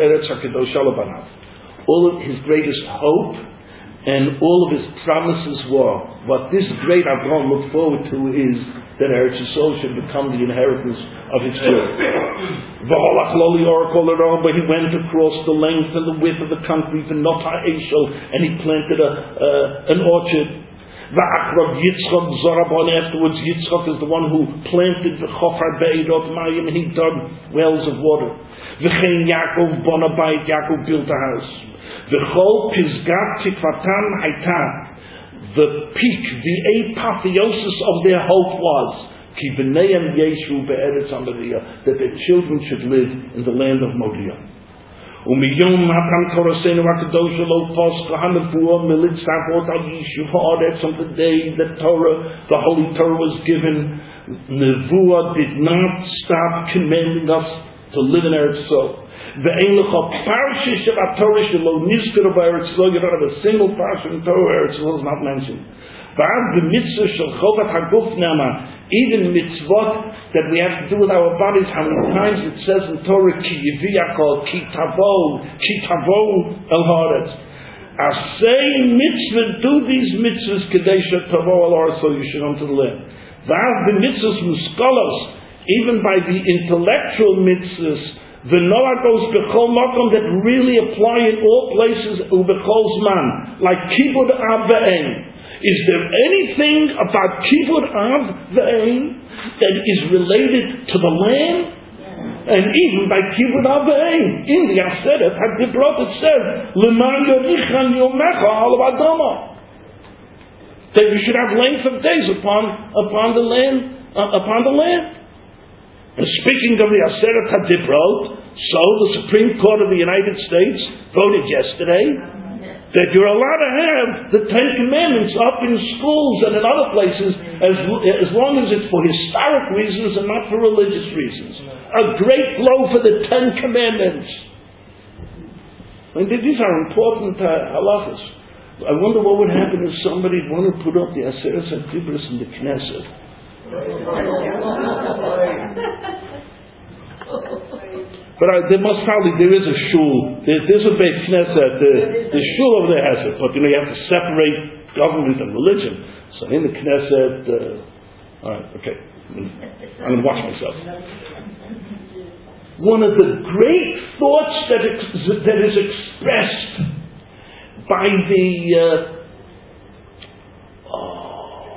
of his greatest hope and all of his promises were, what this great Abraham looked forward to is that Eretz Yisrael should become the inheritance of his children. But he went across the length and the width of the country, and he planted a, uh, an orchard. Afterwards, Yitzchak is the one who planted the Chofar Be'erot Mayim, and he dug wells of water. V'chein Yaakov bon abayit, Yaakov built a house. V'chol pizgat tikvatan haita, the peak, the apotheosis of their hope was ki b'neiam yeshu be'eretz Amariya, that their children should live in the land of Moriah. Umiyom Matan Torasenu Akadosh Lo Pos Kahanavua Milid Savot Al Yishuv Haaretz, on the day that Torah, the Holy Torah, was given, Nevuah did not stop commanding us to live in Eretz Yisrael. Ve'ein lecha parsha shel Torah shelo nizkar b'Eretz Yisrael. You don't have a single parsha in Torah Eretz Yisrael is not mentioned. V'ad b'mitzvah shel chovat haguf nema, even mitzvot that we have to do with our bodies. How many times it says in Torah, ki yiviyakol, ki tavo, ki tavo el haaretz. Asay mitzvah, do these mitzvahs kadesha tavo el haaretz, so you should come to the land. V'ad b'mitzvahs muskalos, even by the intellectual mitzvahs, the Noah goes bechol makom, that really apply in all places, ubechol zman, like kibud av ve'en. Is there anything about kibud av ve'en that is related to the land? And even by kibud av ve'en, in the Aseret HaDibrot it says, L'man yorichan yomecha al adama, that you should have length of days upon upon the land, uh, upon the land. And speaking of the Aseret HaDibrot, so the Supreme Court of the United States voted yesterday that you're allowed to have the Ten Commandments up in schools and in other places as, as long as it's for historic reasons and not for religious reasons. A great blow for the Ten Commandments. I mean, these are important uh, halachas. I wonder what would happen if somebody wanted to put up the Aseret HaDibros in the Knesset. But uh, there must probably, there is a shul, there, there's a Beit Knesset, the, the shul over there has it, but you know, you have to separate government and religion. So in the Knesset, uh, alright, okay, I'm going to watch myself. One of the great thoughts that, ex- that is expressed by the, uh, oh,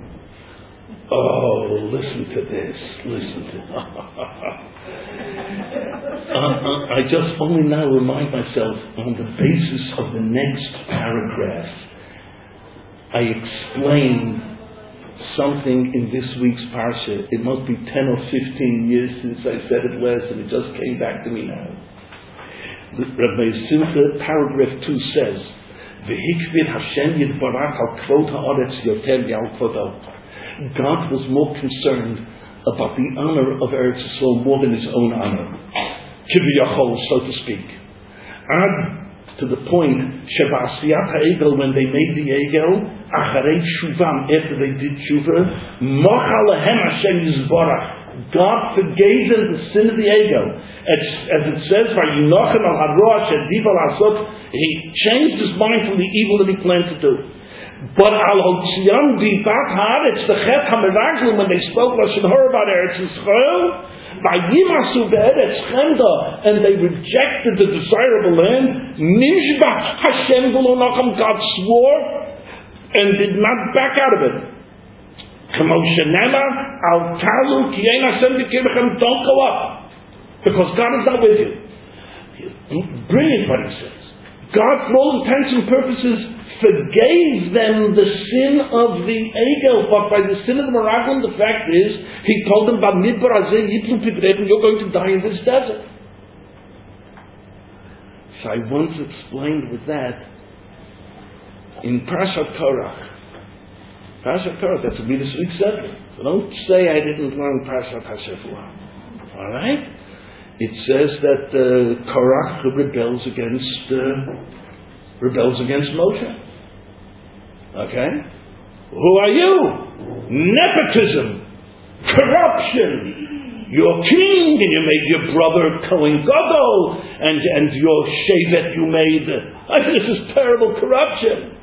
oh, listen to this, listen to this. Uh, uh, I just only now remind myself, on the basis of the next paragraph, I explain something in this week's parsha. It must be ten or fifteen years since I said it last, and it just came back to me now. Rabbi Simcha, paragraph two says, "V'hikvid Hashem yitbarach al kvod haaretz yoter yal kvodo." God was more concerned about the honor of Eretz Yisrael more than his own honor, kiviyachol, so to speak. Ad, to the point, sheba'asiyat ha'egel, when they made the egel, acharei shuvam, after they did shuva, mocha lehem Hashem yizborach, God forgave them the sin of the egel. As, as it says, vayinochem al haroah shedival asot, he changed his mind from the evil that he planned to do. But al hotziyam di bat haaretz, the chet hameraglim, when they spoke lashon hara about Eretz Yisrael, Vayimasu be'eretz chemda, and they rejected the desirable land. Nishba Hashem v'lo nacham, God swore and did not back out of it. K'mo shenema al talu ki ein Hashem b'kirbechem, don't go up, because God is not with you. Brilliant what he says. God, for all intents and purposes, forgave them the sin of the Egel, but by the sin of the Meraglim, the fact is, he told them, you're going to die in this desert. So I once explained with that in Parashat Korach. Parashat Korach, that's a be this week's Sefer. So don't say I didn't learn Parashat HaShefua. Alright? It says that uh, Korach rebels against uh, rebels against Moshe. Okay? Who are you? Nepotism, corruption. You're king, and you made your brother Kohen Gadol, and and your shevet you made. I think this is terrible corruption.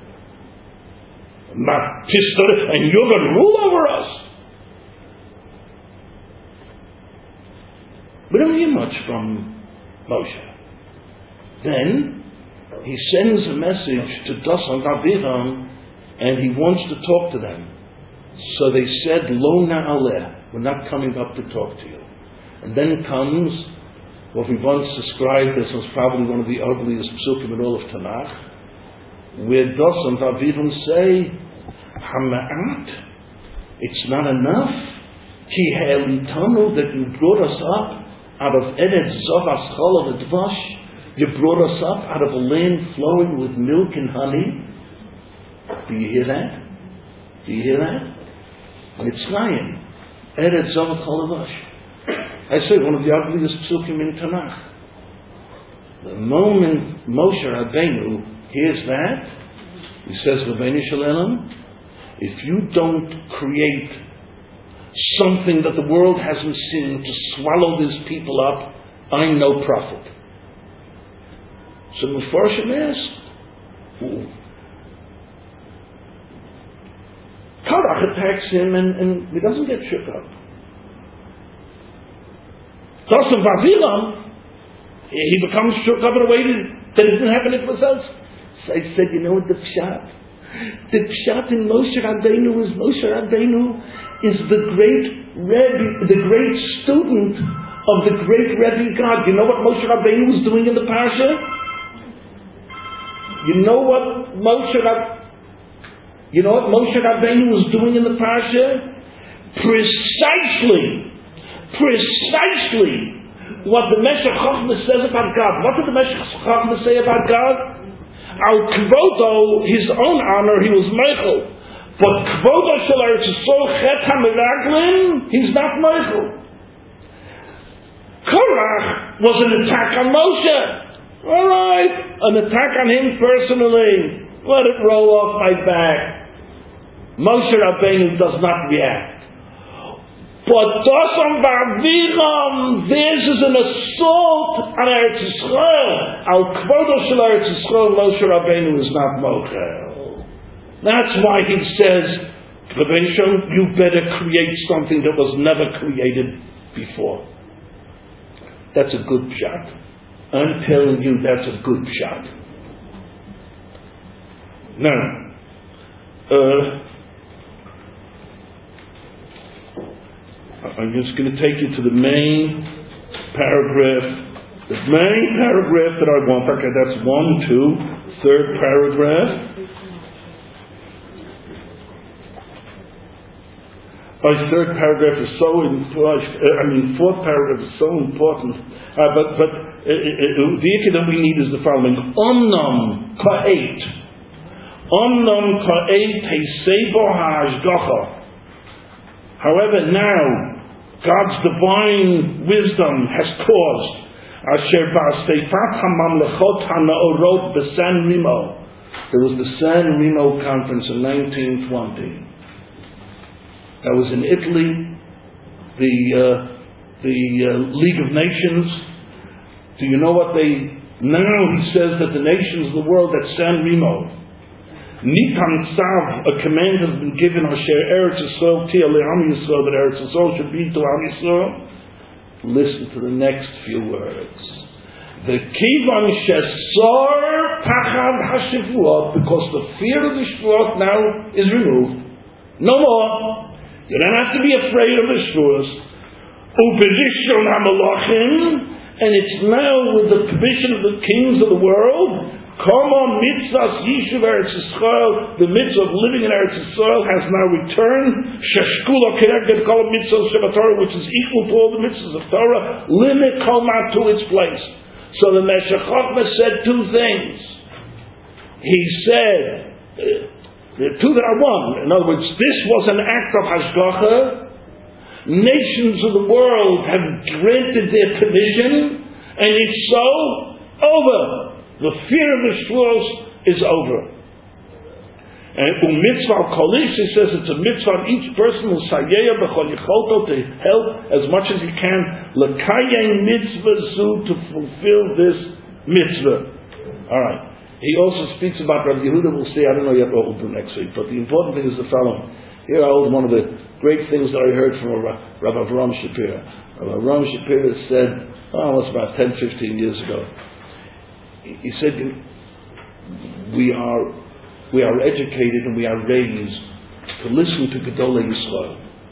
And you're going to rule over us. We don't hear much from Moshe. Then he sends a message to Dasan Aviram, and he wants to talk to them. So they said, Lo na'aleh, we're not coming up to talk to you. And then comes what we once described as was probably one of the ugliest psukim in all of Tanakh, where Dasan Aviram say, Hama'at, it's not enough, ki ha'elitanu, that you brought us up out of Eretz Zovas Chol of Dvash, you brought us up out of a land flowing with milk and honey. Do you hear that? Do you hear that? Mitzrayim, Eretz Zovas Chol of Dvash. I say one of the ugliest psukim in Tanakh. The moment Moshe Rabbeinu hears that, he says, Rabbeinu Shalom, if you don't create something that the world hasn't seen to swallow these people up, I'm no prophet. So Mepharshim asked, Korach attacks him and, and he doesn't get shook up. Dasan Aviram, he becomes shook up in a way that didn't happen to himself. So I said, you know what the pshat? The pshat in Moshe Rabbeinu is Moshe Rabbeinu is the great Rebbe, the great student of the great Rebbe God. You know what Moshe Rabbeinu was doing in the parasha? You know what Moshe Rab, you know what Moshe Rabbeinu was doing in the parasha? Precisely, precisely what the Meshech Chochmah says about God. What did the Meshech Chochmah say about God? Al Kvodo, his own honor, he was Meichel. But Kvodo Shel Eretz Yisrael Chet HaMeraglin, he's not Meichel. Korach was an attack on Moshe. Alright, an attack on him personally. Let it roll off my back. Moshe Rabbeinu does not react. But Dasan Aviram, this is an assault on Eretz Yisrael. Al Kvodo Shel Eretz Yisrael, Moshe Rabbeinu is not Mochel. That's why he says, Rabbeinu Shalom, you better create something that was never created before. That's a good shot. I'm telling you, that's a good shot. Now, uh, I'm just going to take you to the main paragraph. The main paragraph that I want. Okay, that's one, two, third paragraph. My third paragraph is so important. I mean, fourth paragraph is so important. Uh, but but uh, uh, the issue that we need is the following: Omnam ka'et, Omnam ka'et heisebo ha'ashgacha. However, now God's divine wisdom has caused Asher ba'asefat ha'mamlechot ha'naorot b'San Remo. There was the San Remo conference in nineteen twenty. That was in Italy. The uh, the uh, League of Nations. Do you know what they now? He says that the nations of the world at San Remo. Nitan Sav, a command has been given, Asher Eretz Yisrael Tia Le'am Yisrael, that Eretz Yisrael should be to Am Yisrael. Listen to the next few words. The kivan shesor pachad hashivuot, because the fear of the shvuot now is removed. No more. You don't have to be afraid of the shvuos. Uperishon hamalachim, and it's now with the permission of the kings of the world. Kama mitzvahs yishuv Eretz Yisrael, the mitzvah of living in Eretz Yisrael has now returned. Sheshkula kereged kol mitzvahs shebatorah, which is equal to all the mitzvahs of Torah. Limit koma to its place. So the Meshech Chochmah said two things. He said, uh, the two that are one. In other words, this was an act of hashgacha. Nations of the world have granted their permission, and it's so over. The fear of the shvuos is over. And um mitzvah kolish, he says it's a mitzvah on each person who sayeya b'chol yicholto, to help as much as he can l'kayem mitzvah zu, to fulfill this mitzvah. All right. He also speaks about Rabbi Yehuda. We'll see. I don't know yet what we'll do next week. But the important thing is the following. Here I hold one of the great things that I heard from Rabbi Avraham Shapira. Rabbi Avraham Shapira said, oh, it was about ten, fifteen years ago. He said, we are we are educated and we are raised to listen to Gedolei Yisrael.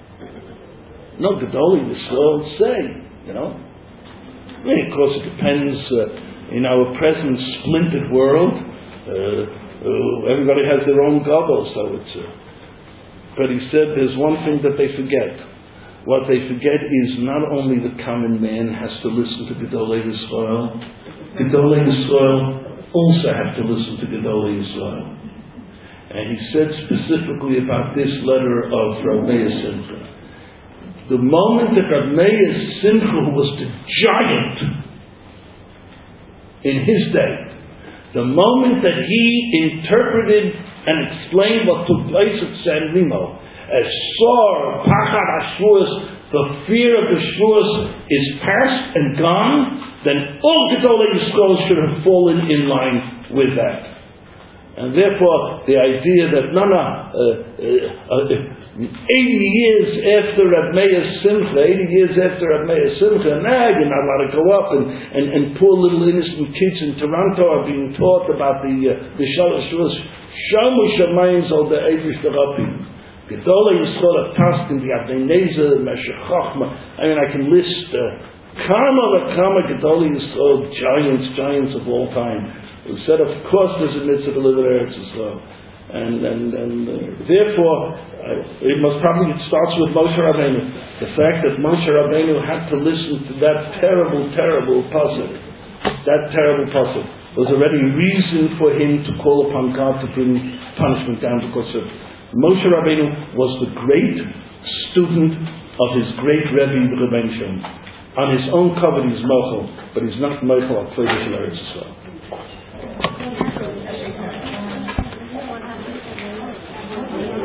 No, Gedolei Yisrael say, you know. I mean, of course, it depends. Uh, in our present splintered world, uh, uh, everybody has their own gobble, so it's. Uh, but he said, there's one thing that they forget. What they forget is not only the common man has to listen to Gedolei Yisrael. Gedolei Yisrael also have to listen to Gedolei Yisrael. And he said specifically about this letter of Rav Meir Simcha. The moment that Rav Meir Simcha, who was the giant in his day, the moment that he interpreted and explained what took place at San Remo, as Sor, Pachad Ashvuos, the fear of the Shvuos is past and gone, then all Gedolei Yisrael should have fallen in line with that. And therefore, the idea that, no, no, uh, uh, uh, eighty years after Rav Meir Simcha, eighty years after Rav Meir Simcha, nah, you're not allowed to go up, and, and, and poor little innocent kids in Toronto are being taught about the uh, the Shalosh Shvuos. Shamu Shamayim Zol the Eivish Derapim. Gedolei Yisrael Taskin, the Avnei Nezer, Meshech Chochmah. I mean, I can list Kama the Kama Gedolei Yisrael, giants, giants of all time, who said, of course, there's a mitzvah to live in Eretz Yisrael. And, and, and uh, therefore, uh, it must probably, it starts with Moshe Rabbeinu. The fact that Moshe Rabbeinu had to listen to that terrible, terrible pasuk, that terrible pasuk, was already reason for him to call upon God to bring punishment down, because of Moshe Rabbeinu was the great student of his great Rebbe, Rebbeinu Shem. On his own cover, he's Mochel, but he's not Mochel al Klei Eretz Yisrael.